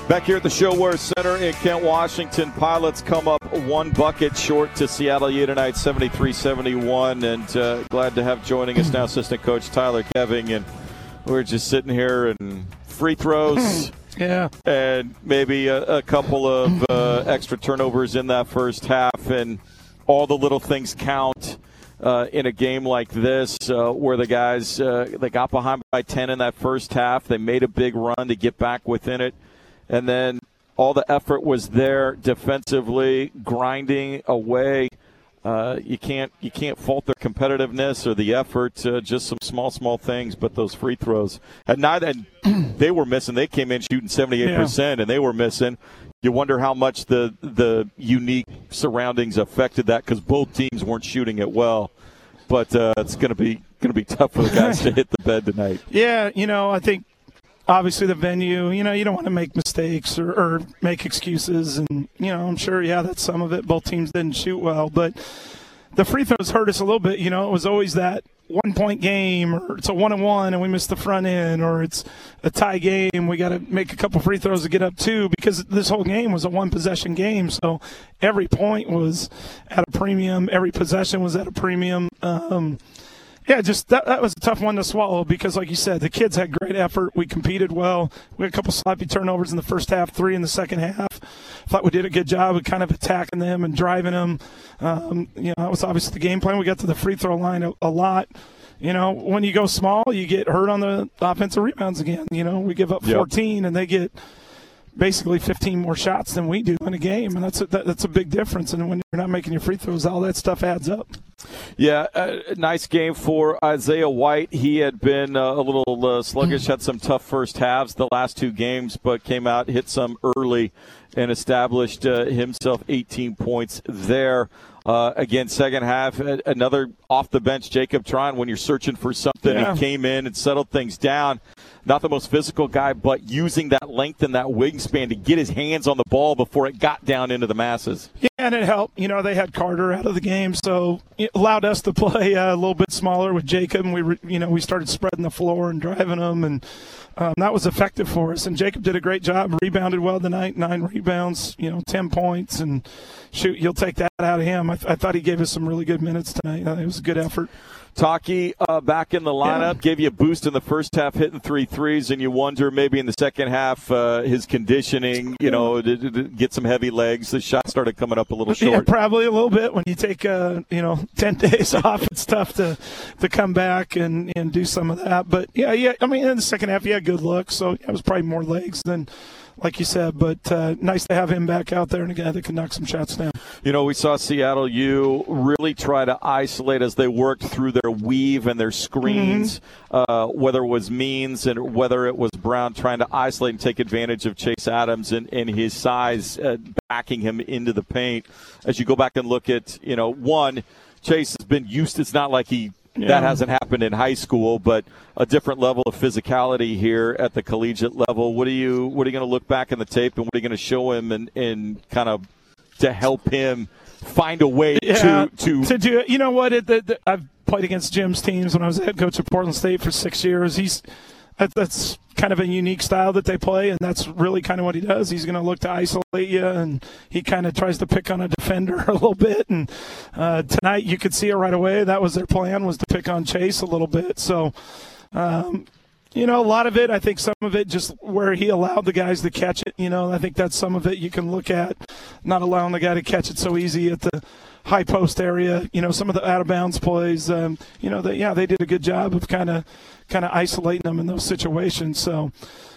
Back here at the Show Wear Center in Kent, Washington, Pilots come up one bucket short to Seattle U tonight, 73-71. And glad to have joining us now assistant coach Tyler Geving. And we're just sitting here and free throws. Yeah. And maybe a couple of extra turnovers in that first half. And all the little things count in a game like this where the guys, they got behind by 10 in that first half. They made a big run to get back within it. And then all the effort was there defensively, grinding away. You can't fault their competitiveness or the effort. Just some small things, but those free throws. And they were missing. They came in shooting 78%, and they were missing. You wonder how much the unique surroundings affected that because both teams weren't shooting it well. But it's going to be tough for the guys to hit the bed tonight. Yeah, I think. Obviously, the venue, you don't want to make mistakes or make excuses. And, I'm sure, that's some of it. Both teams didn't shoot well. But the free throws hurt us a little bit. It was always that 1-point game, or it's a 1-on-1 and we missed the front end, or it's a tie game. We got to make a couple free throws to get up 2 because this whole game was a one-possession game. So every point was at a premium. Every possession was at a premium. Yeah, just that was a tough one to swallow because, like you said, the kids had great effort. We competed well. We had a couple sloppy turnovers in the first half, 3 in the second half. Thought we did a good job of kind of attacking them and driving them. That was obviously the game plan. We got to the free throw line a lot. When you go small, you get hurt on the offensive rebounds again. We give up 14 and they get basically 15 more shots than we do in a game, and that's a big difference. And when you're not making your free throws, all that stuff adds up. Yeah, nice game for Isaiah White. He had been a little sluggish, had some tough first halves the last 2 games, but came out, hit some early, and established himself 18 points there. Again, second half, another off-the-bench Jacob Tryon. When you're searching for something, he came in and settled things down. Not the most physical guy, but using that length and that wingspan to get his hands on the ball before it got down into the masses. Yeah, and it helped. They had Carter out of the game, so it allowed us to play a little bit smaller with Jacob, and we started spreading the floor and driving them, and that was effective for us. And Jacob did a great job, rebounded well tonight, 9 rebounds, 10 points, and shoot, you'll take that out of him. I thought he gave us some really good minutes tonight. It was a good effort. Taki back in the lineup, gave you a boost in the first half, hitting 3 threes, and you wonder maybe in the second half his conditioning, to get some heavy legs. The shot started coming up a little short. Yeah, probably a little bit. When you take 10 days off, it's tough to come back and do some of that. But yeah. I mean, in the second half, he had good looks, so it was probably more legs than, like you said, but nice to have him back out there and a guy that can knock some shots down. We saw Seattle U really try to isolate as they worked through their weave and their screens, whether it was Means and whether it was Brown trying to isolate and take advantage of Chase Adams and his size, backing him into the paint. As you go back and look at, Chase has been used. It's not like that hasn't happened in high school, but a different level of physicality here at the collegiate level. What are you going to look back in the tape and what are you going to show him and kind of to help him find a way to do it? You know what? I've played against Jim's teams when I was the head coach of Portland State for 6 years. That's kind of a unique style that they play, and that's really kind of what he does. He's going to look to isolate you, and he kind of tries to pick on a defender a little bit. And tonight you could see it right away. That was their plan, was to pick on Chase a little bit. So, a lot of it, I think some of it just where he allowed the guys to catch it. I think that's some of it you can look at, not allowing the guy to catch it so easy at the high post area. Some of the out of bounds plays, they did a good job of kind of isolating them in those situations. So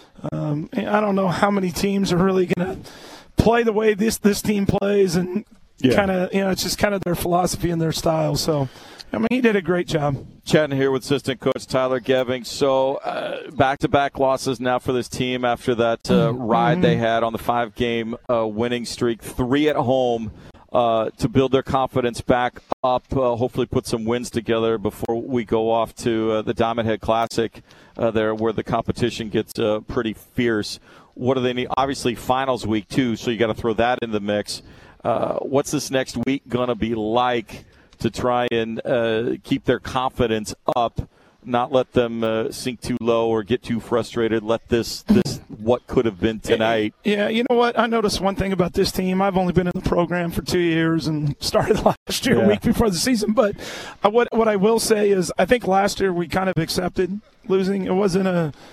I don't know how many teams are really going to play the way this team plays, and kind of, it's just kind of their philosophy and their style. So, he did a great job. Chatting here with assistant coach Tyler Geving. So back-to-back losses now for this team after that ride they had on the 5-game winning streak, 3 at home. To build their confidence back up, hopefully put some wins together before we go off to the Diamond Head Classic there where the competition gets pretty fierce. What do they need? Obviously, finals week, too, so you got to throw that in the mix. What's this next week going to be like to try and keep their confidence up not let them sink too low or get too frustrated. Let this what could have been tonight. Yeah, you know what? I noticed one thing about this team. I've only been in the program for 2 years and started last year, a week before the season. But what I will say is I think last year we kind of accepted losing. It wasn't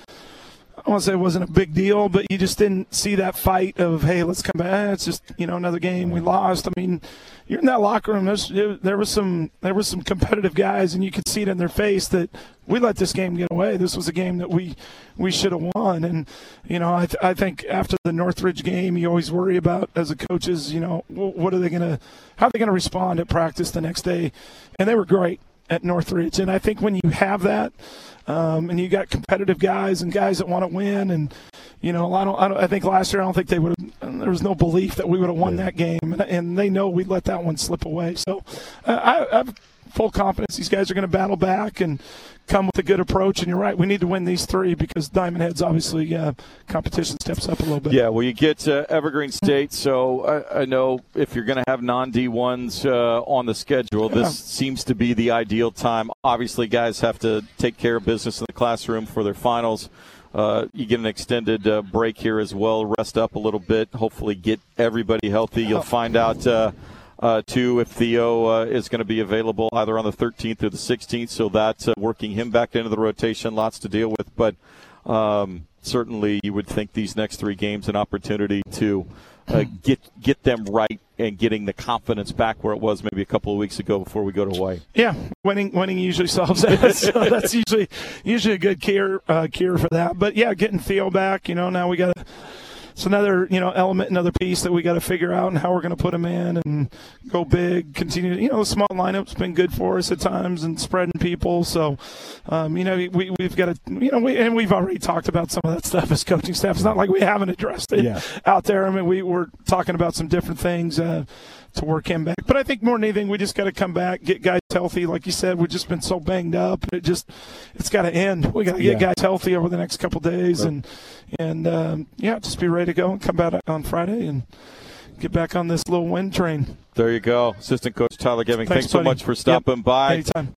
I won't say it wasn't a big deal, but you just didn't see that fight of, hey, let's come back. It's just, another game we lost. I mean, you're in that locker room. There was some competitive guys, and you could see it in their face that we let this game get away. This was a game that we should have won. And, I think after the Northridge game, you always worry about, as a coaches, what are they going to – how are they going to respond at practice the next day? And they were great at Northridge. And I think when you have that, and you got competitive guys and guys that want to win, and I think last year I don't think they would have. There was no belief that we would have won that game, and they know we let that one slip away. So I have full confidence these guys are going to battle back and come with a good approach. And you're right, we need to win these three because Diamond Head's obviously competition steps up a little bit. Yeah, well, you get Evergreen State, so I know if you're going to have non-D1s on the schedule, this seems to be the ideal time. Obviously, guys have to take care of business in the classroom for their finals. You get an extended break here as well, rest up a little bit, hopefully get everybody healthy. You'll find out too, if Theo is going to be available either on the 13th or the 16th, so that's working him back into the rotation. Lots to deal with, but certainly you would think these next three games an opportunity to get them right and getting the confidence back where it was maybe a couple of weeks ago before we go to Hawaii. Yeah, winning usually solves that. So that's usually a good cure for that. But yeah, getting Theo back, now we got to. It's another, element, another piece that we got to figure out and how we're going to put them in and go big, continue. The small lineup's been good for us at times and spreading people. So, we've got to, and we've already talked about some of that stuff as coaching staff. It's not like we haven't addressed it out there. I mean, we were talking about some different things to work him back. But I think more than anything, we just got to come back, get guys healthy. Like you said, we've just been so banged up. It's got to end. We got to get guys healthy over the next couple of days, and just be ready to go and come back on Friday and get back on this little win train. There you go. Assistant Coach Tyler Geving, thanks so buddy. much for stopping by. Anytime.